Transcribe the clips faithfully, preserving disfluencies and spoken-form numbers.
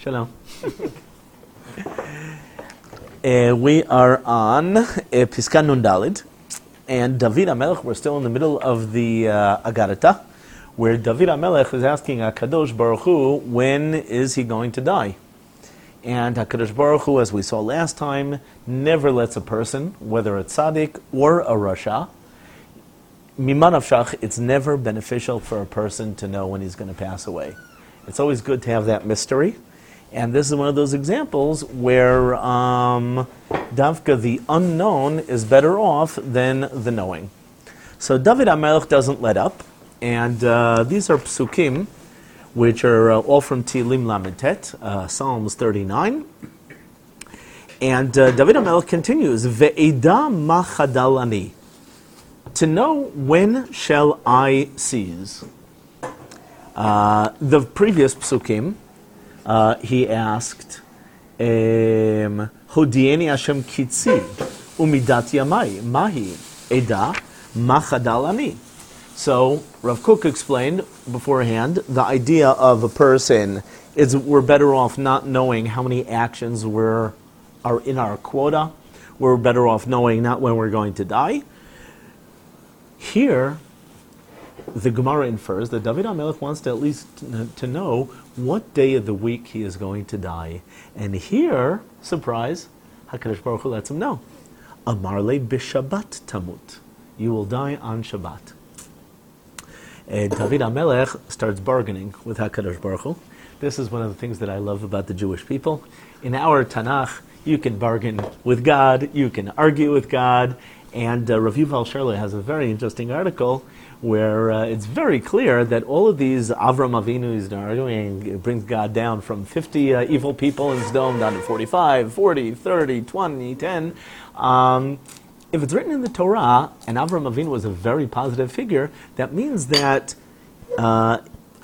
Shalom. uh, we are on uh, Piskan Nun Dalid, and David HaMelech, we're still in the middle of the uh, Agarata, where David HaMelech is asking HaKadosh Baruch Hu, when is he going to die? And HaKadosh Baruch Hu, as we saw last time, never lets a person, whether a tzaddik or a rasha, Mimah nafshach, it's never beneficial for a person to know when he's going to pass away. It's always good to have that mystery. And this is one of those examples where um, Davka, the unknown, is better off than the knowing. So David HaMelech doesn't let up. And uh, these are psukim, which are uh, all from Tehillim Lamed Tet, uh, Psalms thirty-nine. And uh, David HaMelech continues, Ve'eda ma chadal ani. To know when shall I cease? Uh, the previous psukim, uh, he asked, um, Hodieni Hashem kitzi, umidat yamai, mahi, eda, ma chadal ani. So, Rav Kook explained beforehand, the idea of a person is we're better off not knowing how many actions we're, are in our quota. We're better off knowing not when we're going to die. Here, the Gemara infers that David HaMelech wants to at least to know what day of the week he is going to die. And here, surprise, HaKadosh Baruch Hu lets him know. Amar le b'Shabbat tamut. You will die on Shabbat. And David HaMelech starts bargaining with HaKadosh Baruch Hu. This is one of the things that I love about the Jewish people. In our Tanakh, you can bargain with God, you can argue with God, and uh, Rav Yuval Sherlock has a very interesting article where uh, it's very clear that all of these Avram Avinu is arguing, it brings God down from fifty uh, evil people in Sodom down to forty-five, forty, thirty, twenty, ten. Um, If it's written in the Torah, and Avram Avinu was a very positive figure, that means that uh,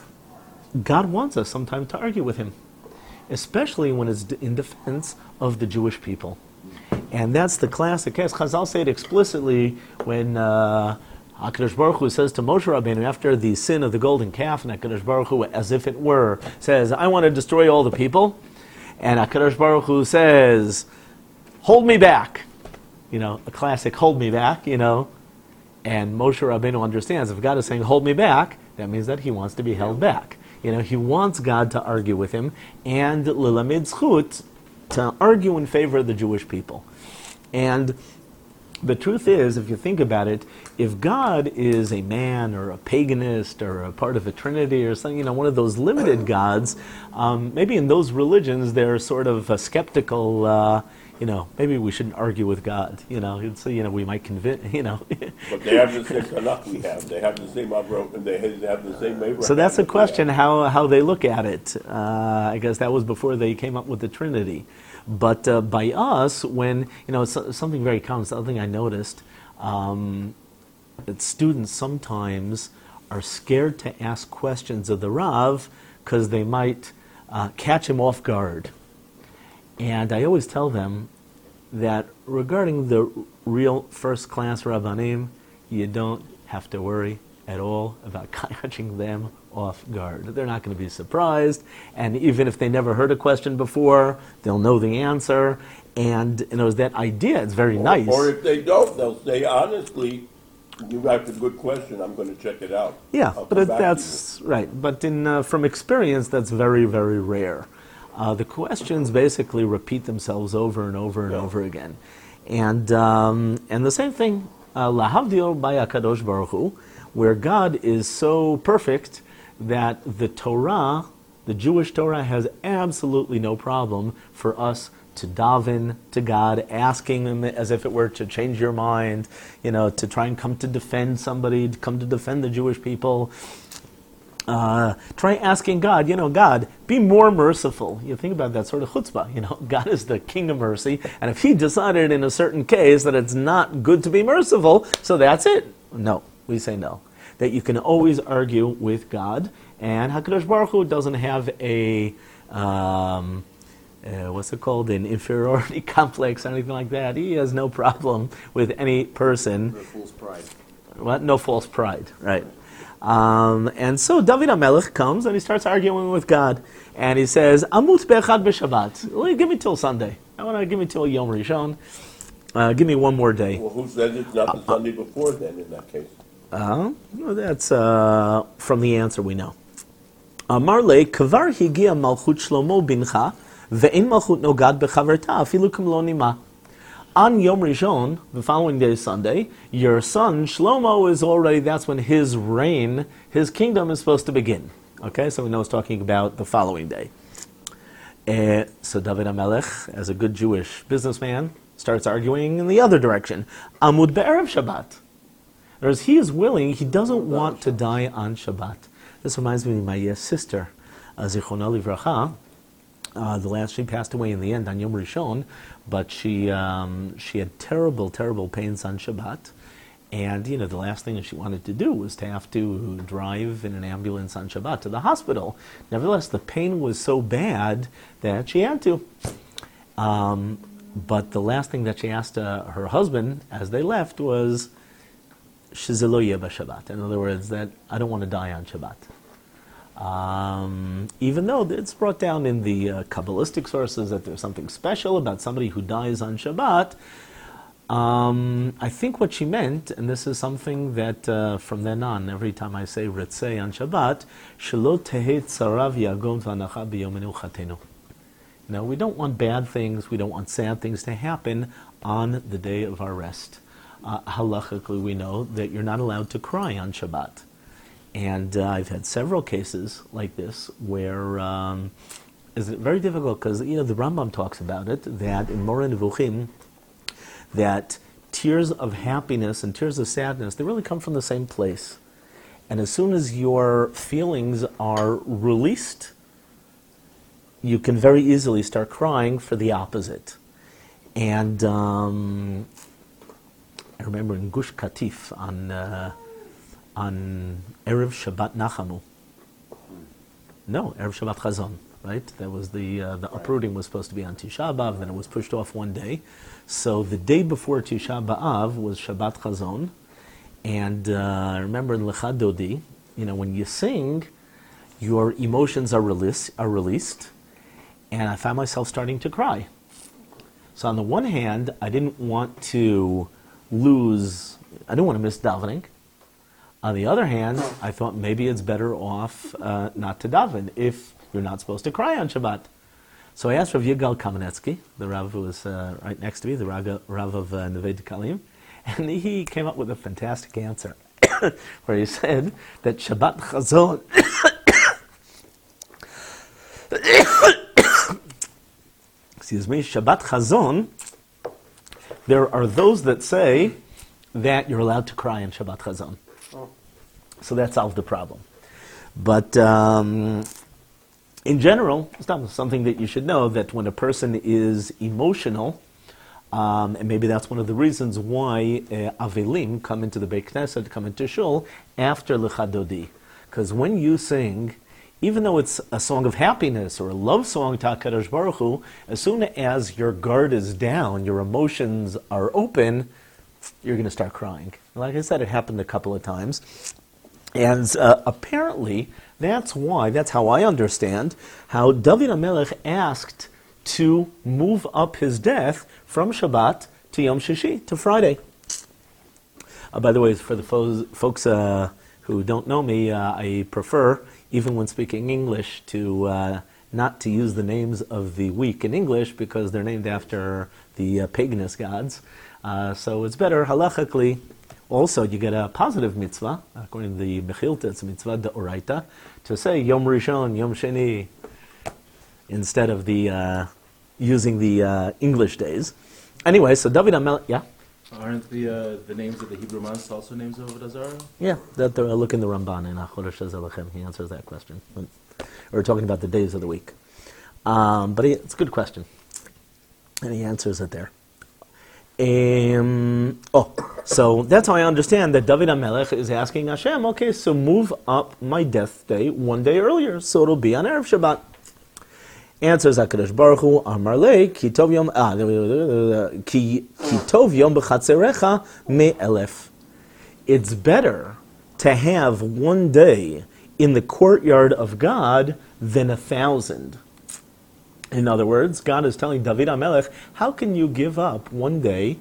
God wants us sometimes to argue with him, especially when it's in defense of the Jewish people. And that's the classic case. Chazal say it explicitly when uh, HaKadosh Baruch Hu says to Moshe Rabbeinu, after the sin of the golden calf, and HaKadosh Baruch Hu, as if it were, says, I want to destroy all the people. And HaKadosh Baruch Hu says, hold me back. You know, a classic hold me back, you know. And Moshe Rabbeinu understands, if God is saying hold me back, that means that he wants to be held back. You know, he wants God to argue with him, and lilamid zchut, to argue in favor of the Jewish people. And the truth is, if you think about it, if God is a man or a paganist or a part of a trinity or something, you know, one of those limited gods, um, maybe in those religions they're sort of a skeptical, uh, you know, maybe we shouldn't argue with God. You know, so you know we might convince. You know, but they have the same Tanakh we have. They have the same Avraham, and they have the same Abraham. So that's a question how how they look at it. Uh, I guess that was before they came up with the Trinity. But uh, by us, when you know, it's something very common. Something I noticed um, that students sometimes are scared to ask questions of the Rav because they might uh, catch him off guard. And I always tell them that regarding the real first-class Rabbanim, you don't have to worry at all about catching them off guard. They're not going to be surprised, and even if they never heard a question before, they'll know the answer. And you know, that idea, it's very or, nice. Or if they don't, they'll say, honestly, you asked a good question, I'm going to check it out. Yeah, I'll but it, that's right. But in uh, from experience, that's very, very rare. Uh, the questions basically repeat themselves over and over and yeah. over again. And um, and the same thing, lahavdil by HaKadosh Baruch Hu, where God is so perfect that the Torah, the Jewish Torah, has absolutely no problem for us to daven to God, asking Him as if it were to change your mind, you know, to try and come to defend somebody, to come to defend the Jewish people. Uh, try asking God, you know, God, be more merciful. You think about that sort of chutzpah, you know, God is the king of mercy, and if he decided in a certain case that it's not good to be merciful, so that's it. No, we say no. That you can always argue with God, and HaKadosh Baruch Hu doesn't have a, um, uh, what's it called, an inferiority complex or anything like that. He has no problem with any person. No false pride. What? No false pride, right. Um, and so David HaMelech comes and he starts arguing with God. And he says, Amut be'echad b'Shabbat. Give me till Sunday. I want to give me till Yom Rishon. Uh, give me one more day. Well, who says it's not the Sunday before then, in that case? Uh, well, that's uh, from the answer we know. Amar le kvar higia malchut Shlomo bincha ve'in malchut nogad bechaverta afilu k'mlo nima. On Yom Rishon, the following day is Sunday, your son Shlomo is already, that's when his reign, his kingdom is supposed to begin. Okay, so we know it's talking about the following day. Uh, so David HaMelech, as a good Jewish businessman, starts arguing in the other direction. Amud be'erev Shabbat. Whereas he is willing, he doesn't want to die on Shabbat. This reminds me of my uh, sister, uh, Zichronah Livracha. Uh, the last, she passed away in the end on Yom Rishon, but she um, she had terrible, terrible pains on Shabbat. And, you know, the last thing that she wanted to do was to have to drive in an ambulance on Shabbat to the hospital. Nevertheless, the pain was so bad that she had to. Um, but the last thing that she asked uh, her husband as they left was, Shezelo yeh b'Shabbat. In other words, that I don't want to die on Shabbat. Um, even though it's brought down in the uh, Kabbalistic sources that there's something special about somebody who dies on Shabbat, um, I think what she meant, and this is something that uh, from then on, every time I say Ritzei on Shabbat, Shelo tehei tzarav yagom v'anacha b'yom menuchatenu. No, we don't want bad things, we don't want sad things to happen on the day of our rest. Uh, halachically, we know that you're not allowed to cry on Shabbat. And uh, I've had several cases like this where um, it's very difficult because, you know, the Rambam talks about it, that in Moreh Nevuchim, that tears of happiness and tears of sadness, they really come from the same place. And as soon as your feelings are released, you can very easily start crying for the opposite. And um, I remember in Gush Katif on uh, on Erev Shabbat Nachamu. No, Erev Shabbat Chazon, right? That was the uh, the uprooting was supposed to be on Tisha B'Av, then it was pushed off one day. So the day before Tisha B'Av was Shabbat Chazon, and uh, I remember in Lecha Dodi, you know, when you sing, your emotions are released, are released, and I found myself starting to cry. So on the one hand, I didn't want to lose, I didn't want to miss davening. On the other hand, I thought maybe it's better off uh, not to daven if you're not supposed to cry on Shabbat. So I asked Rav Yigal Kamenetsky, the Rav who was uh, right next to me, the Rav, Rav of uh, Neve Dekalim, and he came up with a fantastic answer, where he said that Shabbat Chazon, excuse me, Shabbat Chazon, there are those that say that you're allowed to cry on Shabbat Chazon. So that solved the problem. But um, in general, it's not something that you should know, that when a person is emotional, um, and maybe that's one of the reasons why uh, Avelim come into the Beit Knesset, come into Shul, after Lecha Dodi. Because when you sing, even though it's a song of happiness or a love song to HaKadosh Baruch Hu, as soon as your guard is down, your emotions are open, you're going to start crying. Like I said, it happened a couple of times. And uh, apparently, that's why, that's how I understand, how David HaMelech asked to move up his death from Shabbat to Yom Shishi, to Friday. Uh, by the way, for the fo- folks uh, who don't know me, uh, I prefer, even when speaking English, to uh, not to use the names of the week in English because they're named after the uh, paganist gods. Uh, so it's better, halachically. Also, you get a positive mitzvah, according to the Mechilta, it's a mitzvah d'oraita, to say Yom Rishon, Yom Sheni, instead of the uh, using the uh, English days. Anyway, so David HaMelech, yeah? Aren't the uh, the names of the Hebrew months also names of Avodah Zarah? Yeah, that uh, look in the Ramban in Chodesh Elechem. He answers that question. We're talking about the days of the week, um, but he, it's a good question, and he answers it there. Um, oh, so that's how I understand that David HaMelech is asking Hashem, okay, so move up my death day one day earlier, so it'll be on Erev Shabbat. Answers HaKadosh Baruch Hu, Amar le, ki tov yom, ah, ki tov yom b'chatzerecha me elef. It's better to have one day in the courtyard of God than a thousand. In other words, God is telling David HaMelech, how can you give up one day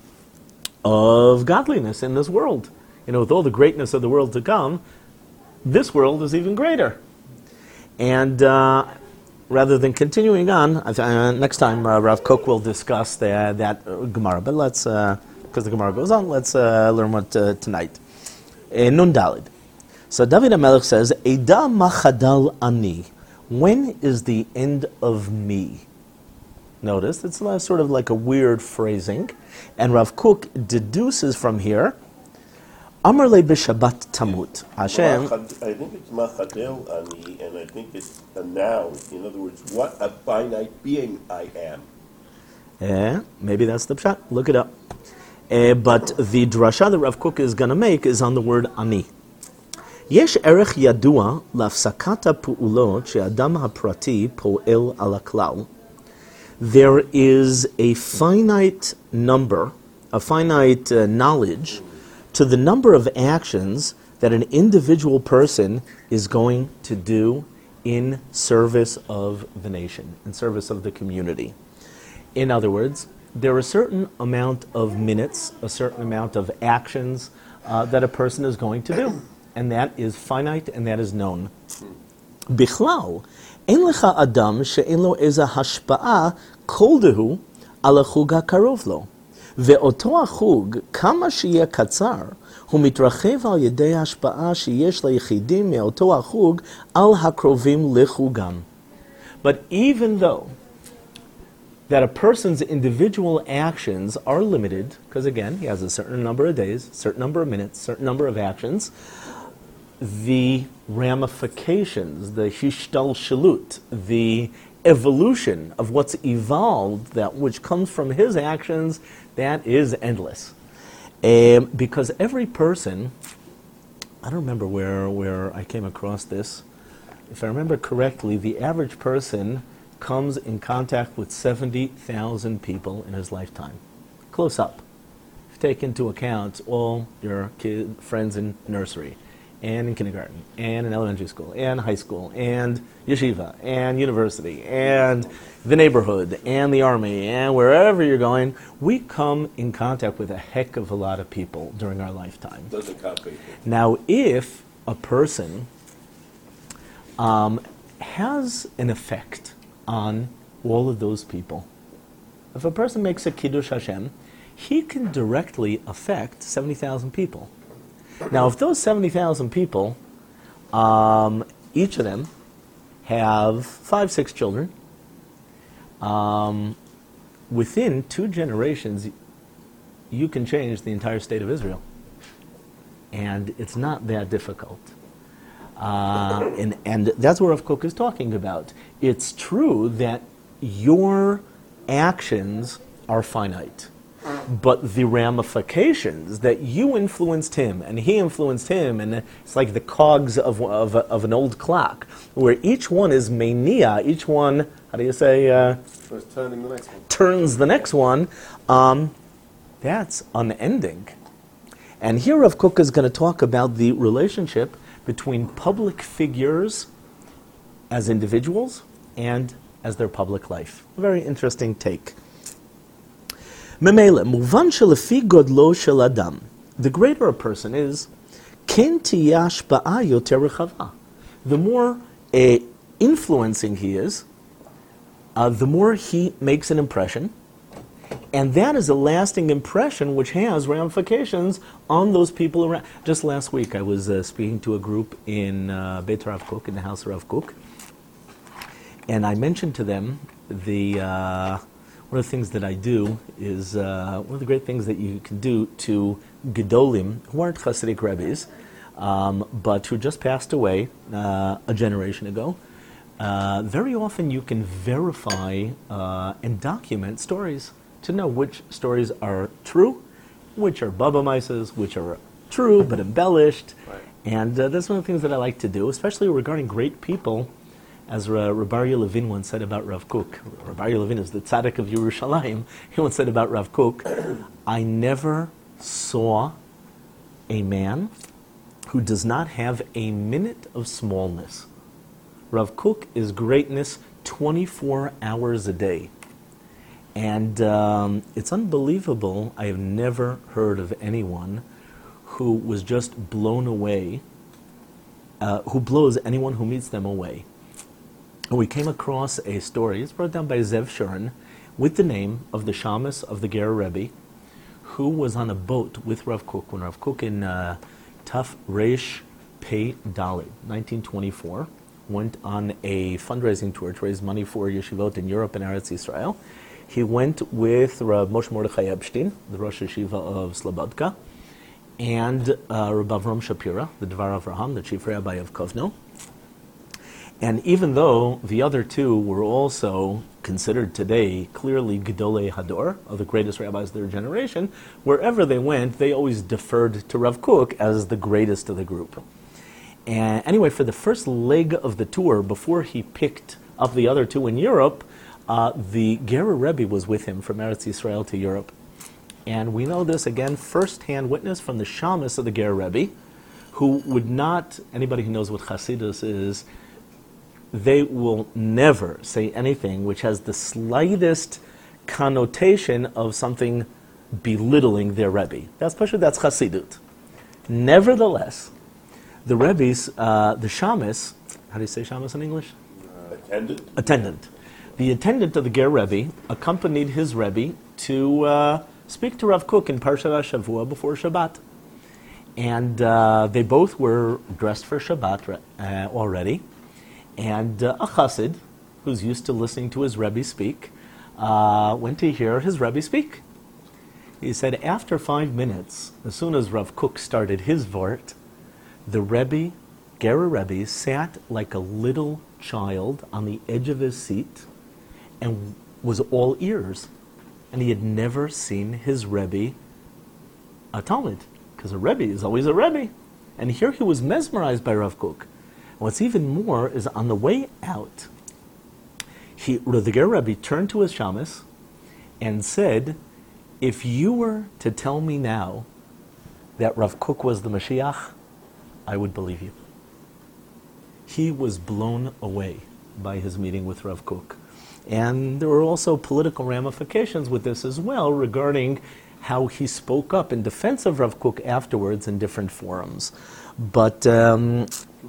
of godliness in this world? You know, with all the greatness of the world to come, this world is even greater. And uh, rather than continuing on, uh, next time uh, Rav Kook will discuss the, that uh, Gemara. But let's, because uh, the Gemara goes on, let's uh, learn what uh, tonight. Uh, Nun Dalid. So David HaMelech says, Eda machadal ani. When is the end of me? Notice, it's sort of like a weird phrasing. And Rav Kook deduces from here, Amar le b'Shabbat tamut. Hashem. I think it's machadel ani, and I think it's a noun. In other words, what a finite being I am. Eh, maybe that's the pshat. Look it up. Eh, but the drasha that Rav Kook is going to make is on the word ani. Yesh erech yadua להפסקת הפעולות שהאדם הפרטי פועל על הכלל. There is a finite number, a finite uh, knowledge to the number of actions that an individual person is going to do in service of the nation, in service of the community. In other words, there are a certain amount of minutes, a certain amount of actions uh, that a person is going to do. And that is finite, and that is known. Bichlal, אין לך אדם שאין לו איזה השפעה כלשהו על החוג הקרוב לו. ואותו החוג, כמה שיהיה קצר, הוא מתרחב על ידי ההשפעה שיש ליחידים מאותו החוג על הקרובים לחוגם. But even though that a person's individual actions are limited, because again, he has a certain number of days, certain number of minutes, certain number of actions, the ramifications, the hishtalshalut, the evolution of what's evolved, that which comes from his actions, that is endless. Um, because every person, I don't remember where, where I came across this. If I remember correctly, the average person comes in contact with seventy thousand people in his lifetime. Close up. If you take into account all your kid, friends in nursery, and in kindergarten, and in elementary school, and high school, and yeshiva, and university, and the neighborhood, and the army, and wherever you're going, we come in contact with a heck of a lot of people during our lifetime. Doesn't count people. Now, if a person um, has an effect on all of those people, if a person makes a Kiddush Hashem, he can directly affect seventy thousand people. Now, if those seventy thousand people, um, each of them have five, six children, um, within two generations, you can change the entire state of Israel. And it's not that difficult. Uh, and, and that's what Rav Kook is talking about. It's true that your actions are finite. But the ramifications that you influenced him, and he influenced him, and it's like the cogs of of, of an old clock, where each one is mania, each one, how do you say? Uh, So it's turning the next one. turns the next one. Um, that's unending. And here Rav Kook is going to talk about the relationship between public figures as individuals and as their public life. A very interesting take. ממילא, מובן שלפי גודלו של אדם, the greater a person is, כן תהיה השפעה יותר רחבה. The more uh, influencing he is, uh, the more he makes an impression, and that is a lasting impression which has ramifications on those people around. Just last week I was uh, speaking to a group in uh, Beit Rav Kook, in the house of Rav Kook, and I mentioned to them the... Uh, One of the things that I do is, uh, one of the great things that you can do to Gedolim, who aren't Hasidic Rebbe's, um, but who just passed away uh, a generation ago. Uh, very often you can verify uh, and document stories to know which stories are true, which are Baba Mises, which are true but embellished. Right. And uh, that's one of the things that I like to do, especially regarding great people. As uh, Rabbi Aryeh Levin once said about Rav Kook, Rabbi Aryeh Levin is the tzaddik of Yerushalayim, he once said about Rav Kook, I never saw a man who does not have a minute of smallness. Rav Kook is greatness twenty-four hours a day. And um, it's unbelievable. I have never heard of anyone who was just blown away, uh, who blows anyone who meets them away. We came across a story, it's brought down by Zev Shuren, with the name of the Shamus of the Ger Rebbe, who was on a boat with Rav Kook when Rav Kook in uh, Taf Reish Pei Dalet, nineteen twenty-four, went on a fundraising tour to raise money for yeshivot in Europe and Eretz Yisrael. He went with Rav Moshe Mordechai Epstein, the Rosh Yeshiva of Slobodka, and uh, Rav Avram Shapira, the Dvar Avraham, the chief rabbi of Kovno. And even though the other two were also considered today clearly Gedolei Hador, of the greatest rabbis of their generation, wherever they went, they always deferred to Rav Kook as the greatest of the group. And anyway, for the first leg of the tour, before he picked up the other two in Europe, uh, the Gerer Rebbe was with him from Eretz Yisrael to Europe. And we know this, again, first-hand witness from the Shamus of the Gerer Rebbe, who would not, anybody who knows what Hasidus is, they will never say anything which has the slightest connotation of something belittling their Rebbe. That's especially that's Hasidut. Nevertheless, the Rebbe's, uh, the Shamus, how do you say Shamus in English? Uh, attendant. Attendant. The attendant of the Ger Rebbe accompanied his Rebbe to uh, speak to Rav Kook in Parshat HaShavua before Shabbat. And uh, they both were dressed for Shabbat uh, already. And uh, a chassid, who's used to listening to his Rebbe speak, uh, went to hear his Rebbe speak. He said after five minutes, as soon as Rav Kook started his vort, the Rebbe, Gerer Rebbe, sat like a little child on the edge of his seat and was all ears. And he had never seen his Rebbe a Talmud, because a Rebbe is always a Rebbe. And here he was mesmerized by Rav Kook. What's even more is on the way out, he, the Ger Rebbe turned to his shamus and said, if you were to tell me now that Rav Kook was the Mashiach, I would believe you. He was blown away by his meeting with Rav Kook. And there were also political ramifications with this as well regarding how he spoke up in defense of Rav Kook afterwards in different forums. But um,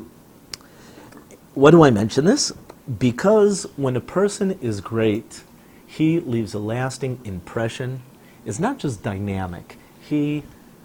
why do I mention this? Because when a person is great, he leaves a lasting impression. It's not just dynamic. He,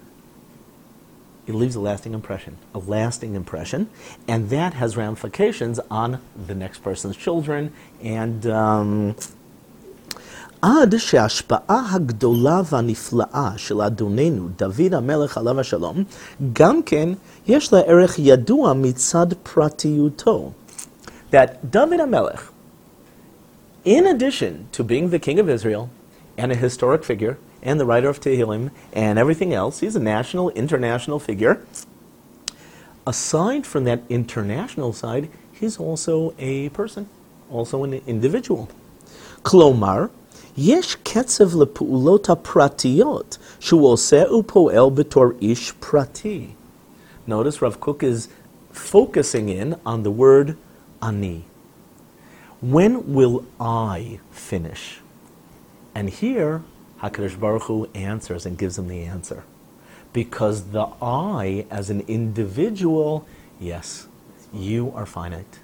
he leaves a lasting impression, a lasting impression, and that has ramifications on the next person's children. And um, עד שההשפעה הגדולה והנפלאה של אדוננו דוד המלך עליו השלום, גם כן יש לה ערך ידוע מצד פרטיותו. That David HaMelech, in addition to being the king of Israel and a historic figure and the writer of Tehillim and everything else, he's a national, international figure. Aside from that international side, he's also a person, also an individual. כלומר, יש קצב לפעולות הפרטיות שהוא עושה ופועל בתור איש פרטי. Notice Rav Kook is focusing in on the word ani. When will I finish? And here, HaKadosh Baruch Hu answers and gives him the answer. Because the I, as an individual, yes, you are finite.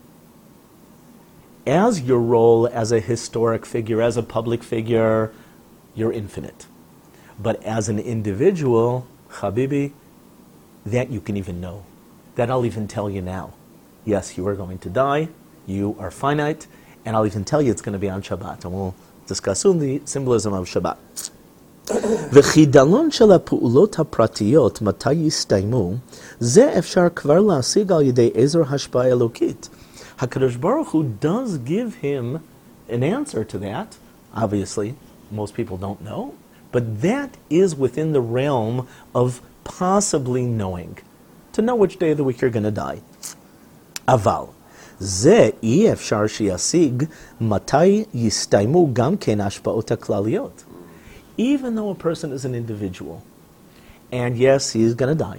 As your role as a historic figure, as a public figure, you're infinite. But as an individual, Habibi, that you can even know. That I'll even tell you now. Yes, you are going to die, you are finite, and I'll even tell you it's going to be on Shabbat. And we'll discuss soon the symbolism of Shabbat. וחידלון של הפעולות הפרטיות, מתי יסתיימו, זה אפשר כבר להשיג על ידי עזר השפעה אלוקית. HaKadosh Baruch Hu does give him an answer to that. Obviously, most people don't know. But that is within the realm of possibly knowing. To know which day of the week you're going to die. אבל, זה אי אפשר שישיג מתי יסתיימו גם כן ההשפעות הכלליות. Even though a person is an individual, and yes, he is going to die,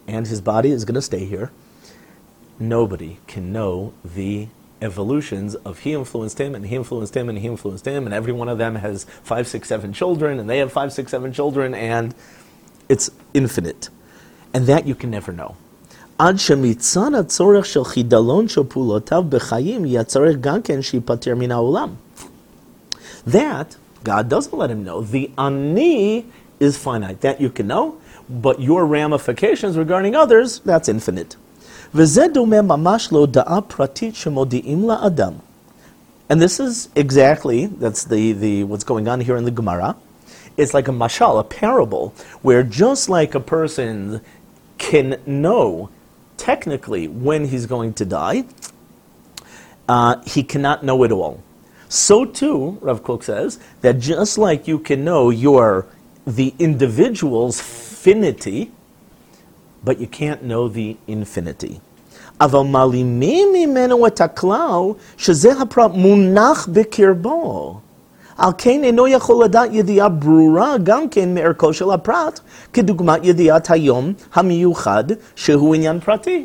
and his body is going to stay here. Nobody can know the evolutions of he influenced him, and he influenced him, and he influenced him, and every one of them has five, six, seven children, and they have five, six, seven children, and it's infinite. And that you can never know. עד שמצד הצורך של חידלון של פעולותיו בחיים יהיה צורך גם כן שיפטר מן העולם. That, God doesn't let him know. The ani is finite. That you can know, but your ramifications regarding others, that's infinite. וזה דומה ממש להודעה פרטית שמודיעים לאדם. And this is exactly, that's the, the what's going on here in the Gemara. It's like a mashal, a parable, where just like a person can know technically when he's going to die, uh, he cannot know it all. So too, Rav Kook says, that just like you can know your the individual's finity, but you can't know the infinity. אבל מעלימים ממנו את הכלל שזה הפרט מונח בקרבו. על כן אינו יכול לדעת ידיעה ברורה גם כן מערכו של הפרט, כדוגמת ידיעת היום המיוחד שהוא עניין פרטי.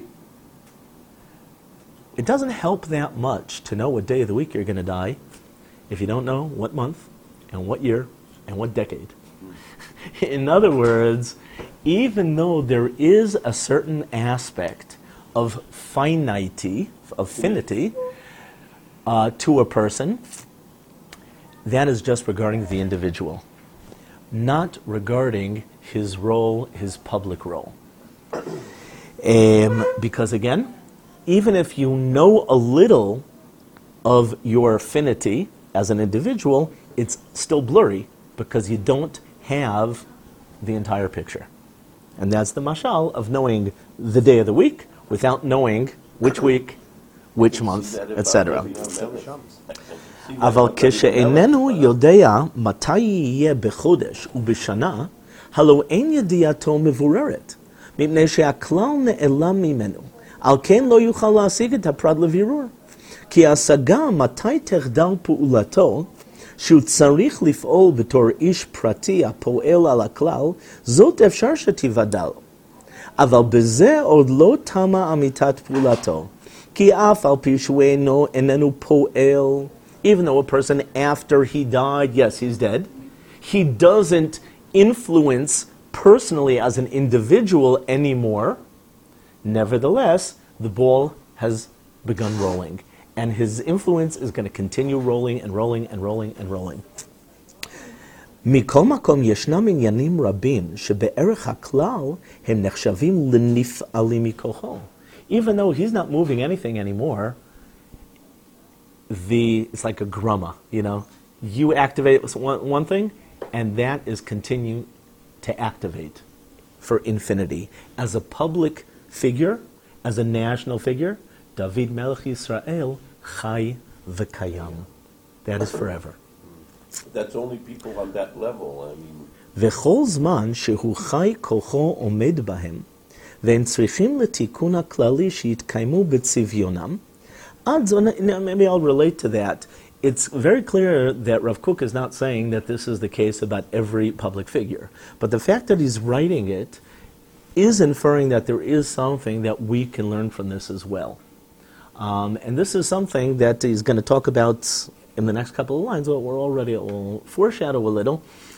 It doesn't help that much to know what day of the week you're going to die if you don't know what month and what year and what decade. In other words, even though there is a certain aspect of finity, of finity, uh, to a person, that is just regarding the individual, not regarding his role, his public role. Um, because again, even if you know a little of your affinity as an individual, it's still blurry because you don't have the entire picture. And that's the mashal of knowing the day of the week without knowing which week, which month, et cetera. אבל כשאיננו יודע מתי יהיה בחודש ובשנה, הלא אין ידיעתו מבוררת, מפני שהכלל נעלם ממנו. על כן לא יוכל להשיג את הפרט לבירור. כי ההשגה מתי תחדל פעולתו, שהוא צריך לפעול בתור איש פרטי הפועל על הכלל, זאת אפשר שתיבדל. אבל בזה עוד לא תמה אמיתת פעולתו. כי אף על פי שהוא אינו, איננו פועל, even though a person after he died, yes, he's dead, he doesn't influence personally as an individual anymore. Nevertheless, the ball has begun rolling. And his influence is going to continue rolling and rolling and rolling and rolling. מכל מקום ישנם עניינים רבים שבערך הכלל הם נחשבים לנפעלים מכוחו. Even though he's not moving anything anymore, the it's like a grumma, you know. You activate one, one thing, and that is continue to activate for infinity. As a public figure, as a national figure, David Melech Yisrael Chai v'Kayam. That is forever. That's only people on that level. I mean. וכל זמן שהוא חי כוחו עומד בהם, והם צריכים לתיקון הכללי שיתקיימו בצביונם. Maybe I'll relate to that. It's very clear that Rav Kook is not saying that this is the case about every public figure. But the fact that he's writing it is inferring that there is something that we can learn from this as well. Um, and this is something that he's going to talk about in the next couple of lines. Well, we're already, we'll foreshadow a little.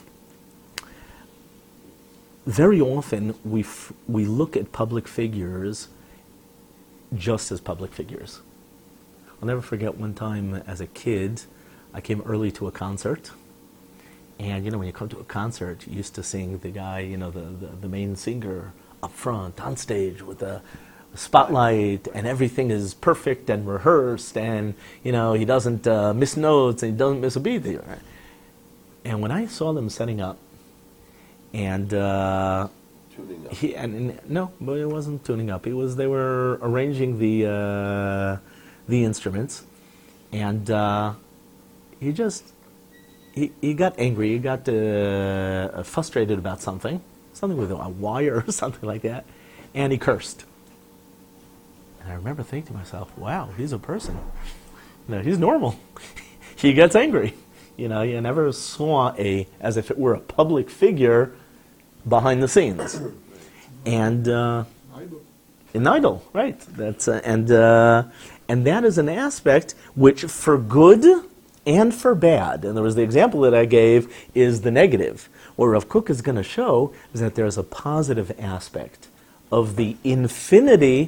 Very often we, f- we look at public figures just as public figures. I'll never forget one time as a kid, I came early to a concert. And, you know, when you come to a concert, you used to sing the guy, you know, the, the, the main singer up front, on stage, with a, a spotlight, and everything is perfect and rehearsed, and, you know, he doesn't uh, miss notes, and he doesn't miss a beat. Right? And when I saw them setting up, and... Uh, tuning up. He, and, and, no, but it wasn't tuning up. It was, they were arranging the... Uh, the instruments, and uh, he just, he, he got angry, he got uh, frustrated about something, something with a wire or something like that, and he cursed. And I remember thinking to myself, wow, he's a person. You know, he's normal. He gets angry. You know, you never saw a, as if it were a public figure behind the scenes. And uh, I An idol, right? That's uh, and uh, and that is an aspect which, for good and for bad, and there was the example that I gave is the negative. What Rav Kook is going to show is that there's a positive aspect of the infinity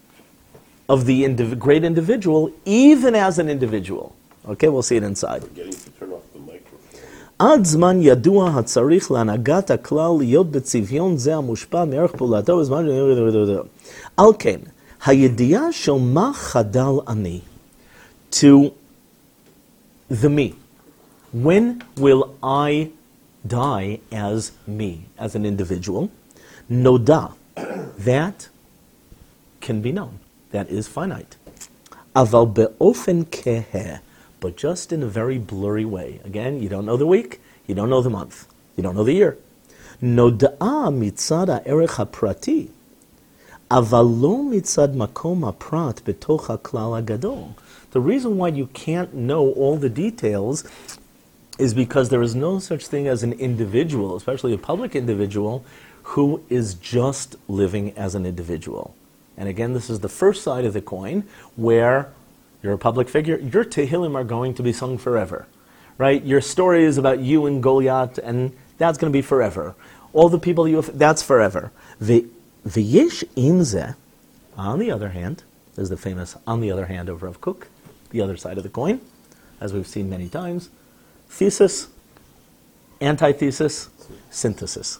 of the indiv- great individual, even as an individual. Okay, we'll see it inside. Forgetting to turn off the microphone. עד זמן ידוע הצריך להנהגת הכלל להיות בצביון זה המושפע מערך פעולתו בזמן... על כן, הידיעה של מה חדל אני, to the me. When will I die as me, as an individual? נודע. That can be known. That is finite. אבל באופן כהה. But just in a very blurry way. Again, you don't know the week, you don't know the month, you don't know the year. נודעה מצד הערך הפרטי, אבל לא מצד מקום הפרט בתוך הכלל הגדול. The reason why you can't know all the details is because there is no such thing as an individual, especially a public individual, who is just living as an individual. And again, this is the first side of the coin, where you're a public figure, your Tehillim are going to be sung forever, right? Your story is about you and Goliath, and that's going to be forever. All the people you have, that's forever. V'yesh im zeh, on the other hand, there's the famous on the other hand of Rav Kook, the other side of the coin, as we've seen many times. Thesis, antithesis, synthesis.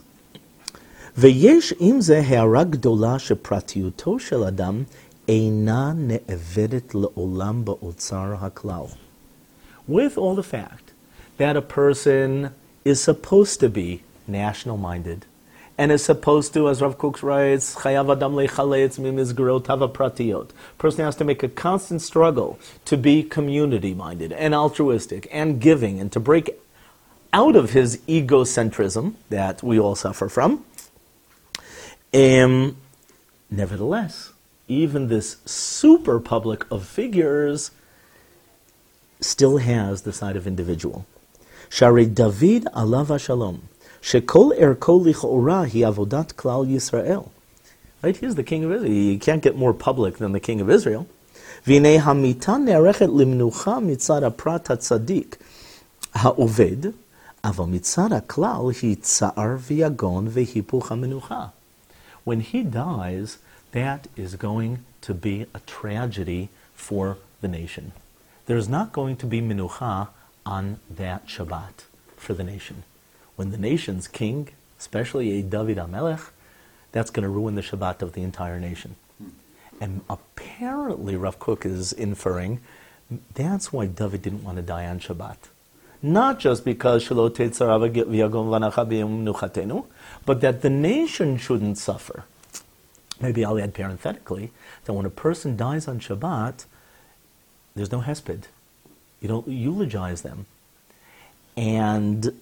ויש עם זה הערה גדולה שפרטיותו של אדם אינה נאבדת לעולם באוצר הכלל. With all the fact that a person is supposed to be national-minded and is supposed to, as Rav Kook writes, chayav adam lechaletz mimizgerotav hapratiyot. A person has to make a constant struggle to be community-minded and altruistic and giving and to break out of his egocentrism that we all suffer from. Um, nevertheless, even this super public of figures still has the side of individual. Shari David alav shalom, shekol erko lichora hi avodat klal Yisrael. Right, he's the king of Israel. You can't get more public than the king of Israel. V'nei hamita ne'arechet limnucha mitzad aprat hatzadik ha'oved, aval mitzad haklal hi tza'ar v'yagon v'hipuch hamenucha. When he dies, that is going to be a tragedy for the nation. There's not going to be minucha on that Shabbat for the nation. When the nation's king, especially a David HaMelech, that's going to ruin the Shabbat of the entire nation. And apparently Rav Kook is inferring that's why David didn't want to die on Shabbat. Not just because Shelo Tetzarav v'Yagom v'Anacha b'Yom Menuchatenu, but that the nation shouldn't suffer. Maybe I'll add parenthetically that when a person dies on Shabbat, there's no hesped. You don't eulogize them. And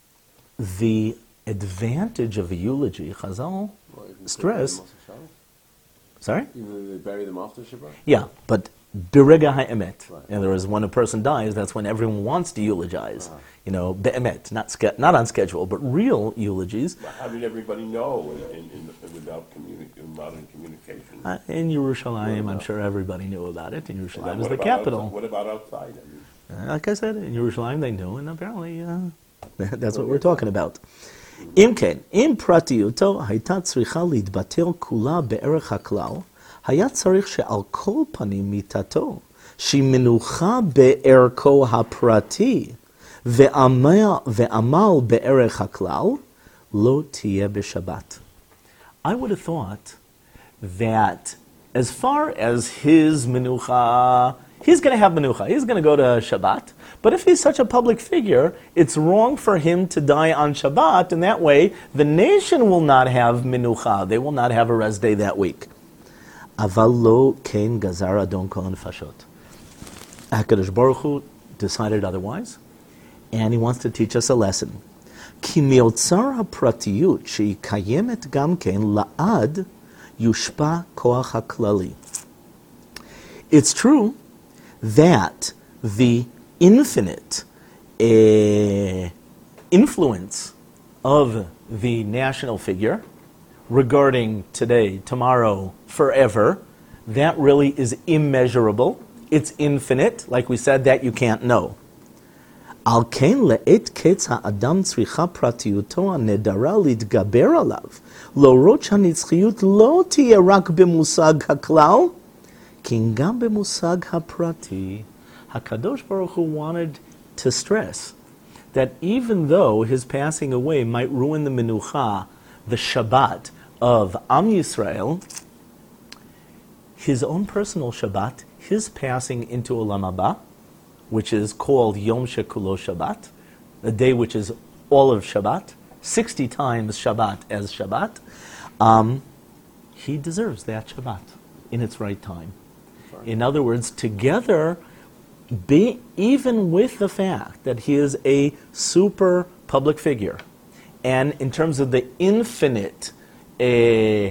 the advantage of a eulogy, Chazal, Well, even stress. bury them after Shabbat? Sorry? Even if they bury them after Shabbat? Yeah, but Birega ha'emet. Right. In other words, when a person dies, that's when everyone wants to eulogize. Uh-huh. You know, be'emet, not, ske- not on schedule, but real eulogies. But how did everybody know in, in, in, without communi- modern communication? Uh, in Yerushalayim, Well, I'm no. sure everybody knew about it. And And Yerushalayim then is what the about capital. outside- What about outside? I mean, Uh, like I said, in Yerushalayim they knew, and apparently uh, that's what we're talking about. אם כן, אם פרטיותו הייתה צריכה להתבטל כולה בערך הכלל, היה צריך שעל כל פנים מיתתו, שהיא מנוחה בערכו הפרטי, ועמל, ועמל בערך הכלל, לא תהיה בשבת. I would have thought that as far as his menucha, he's going to have menucha, he's going to go to Shabbat, but if he's such a public figure, it's wrong for him to die on Shabbat, and that way the nation will not have menucha, they will not have a rest day that week. אבל לא כן גזר אדון כל הנפשות. HaKadosh Baruch Hu decided otherwise, and he wants to teach us a lesson. כי מאוצר הפרטיות שהיא קיימת גם כן לעד יושפע כוח הכללי. It's true that the infinite uh, influence of the national figure regarding today, tomorrow, forever, that really is immeasurable. It's infinite. Like we said, that you can't know. Al ken le'et ketz ha'adam tzricha pratiuto ha'nedara להתגבר עליו, להורות שהנצחיות לא תהיה רק במושג הכלל, כי גם במושג הפרטי. HaKadosh Baruch Hu wanted to stress that even though his passing away might ruin the menucha, the Shabbat of Am Yisrael, his own personal Shabbat, his passing into Olam Haba, which is called Yom Shekulo Shabbat, a day which is all of Shabbat, sixty times Shabbat as Shabbat, um, he deserves that Shabbat in its right time. In other words, together, be, even with the fact that he is a super public figure, and in terms of the infinite uh, uh,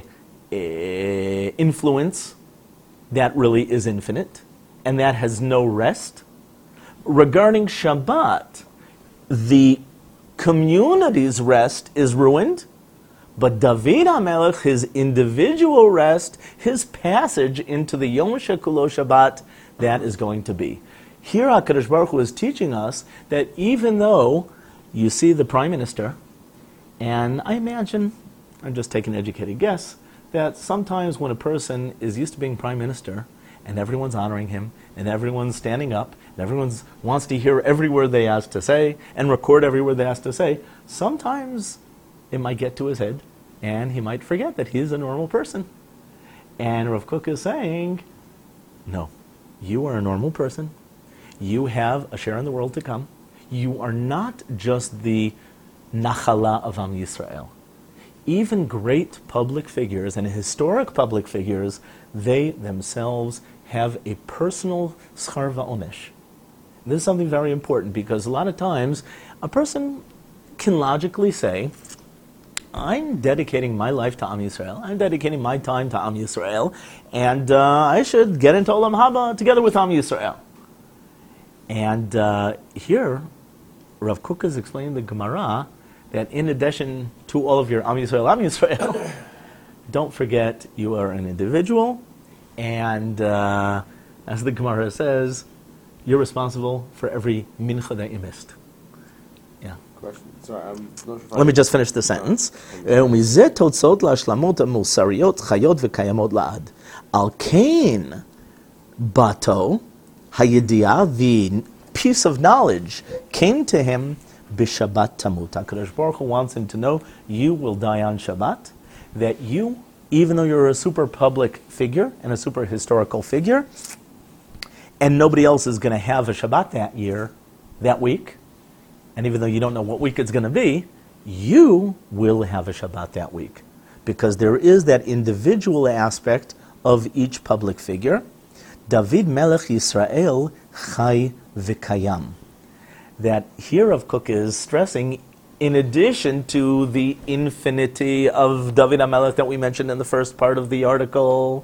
influence, that really is infinite, and that has no rest. Regarding Shabbat, the community's rest is ruined, but David HaMelech, his individual rest, his passage into the Yom Shekulo Shabbat, that is going to be. Here HaKadosh Baruch Hu is teaching us that even though you see the Prime Minister, and I imagine, I'm just taking an educated guess, that sometimes when a person is used to being Prime Minister, and everyone's honoring him, and everyone's standing up, and everyone wants to hear every word they ask to say, and record every word they ask to say, sometimes it might get to his head, and he might forget that he's a normal person. And Rav Kook is saying, no, you are a normal person. You have a share in the world to come. You are not just the Nachala of Am Yisrael. Even great public figures and historic public figures, they themselves have a personal schar va'omesh. This is something very important because a lot of times a person can logically say, I'm dedicating my life to Am Yisrael, I'm dedicating my time to Am Yisrael, and uh, I should get into Olam Haba together with Am Yisrael. And uh, here, Rav Kook is explaining the Gemara that in addition to all of your Am Yisrael, Am Yisrael, don't forget you are an individual, and uh, as the Gemara says, you're responsible for every mincha that you missed. Yeah. Question. Sorry, I'm not sure if I- Let me just finish the sentence. ומזה תוצאות להשלמות המוסריות חיות וקיימות לעד. על כן, bato, הידיעה, the piece of knowledge, came to him b'Shabbat tamut. HaKadosh Baruch Hu wants him to know, you will die on Shabbat, that you, even though you're a super public figure and a super historical figure, and nobody else is going to have a Shabbat that year, that week, and even though you don't know what week it's going to be, you will have a Shabbat that week. Because there is that individual aspect of each public figure. David Melech Yisrael Chai V'Kayam. That here Rav Kook is stressing, in addition to the infinity of David HaMelech that we mentioned in the first part of the article,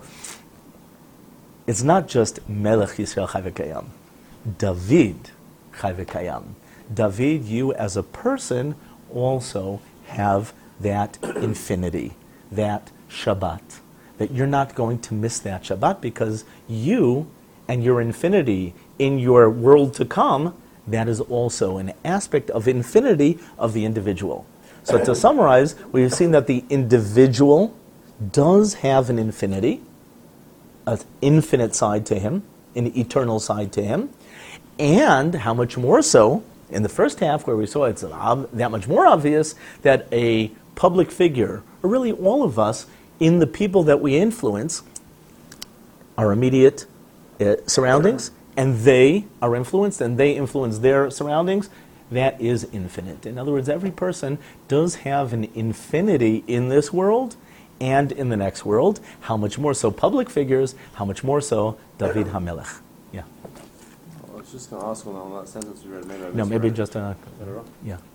it's not just Melech Yisrael Chai V'Kayam. David Chai V'Kayam. David, you as a person also have that infinity, that Shabbat. That you're not going to miss that Shabbat because you and your infinity in your world to come, that is also an aspect of infinity of the individual. So to summarize, we've seen that the individual does have an infinity, an infinite side to him, an eternal side to him, and how much more so, in the first half where we saw it's ob- that much more obvious that a public figure, or really all of us, in the people that we influence, our immediate uh, surroundings, and they are influenced, and they influence their surroundings, that is infinite. In other words, every person does have an infinity in this world and in the next world. How much more so public figures, how much more so David HaMelech. Yeah. I was just going to ask one on that sentence we read. Maybe I No, maybe misread. just a... Better off. Yeah.